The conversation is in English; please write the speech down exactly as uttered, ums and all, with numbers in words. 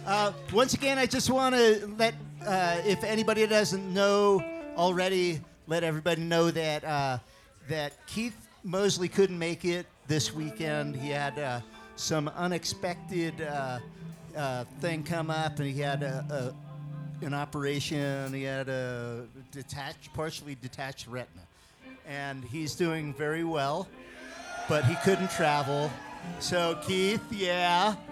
Uh, once again, I just want to let, uh, if anybody doesn't know already, let everybody know that uh, that Keith Mosley couldn't make it this weekend. He had uh, some unexpected uh, uh, thing come up, and he had a, a, an operation. He had a detached, partially detached retina, and he's doing very well, but he couldn't travel. So Keith, yeah,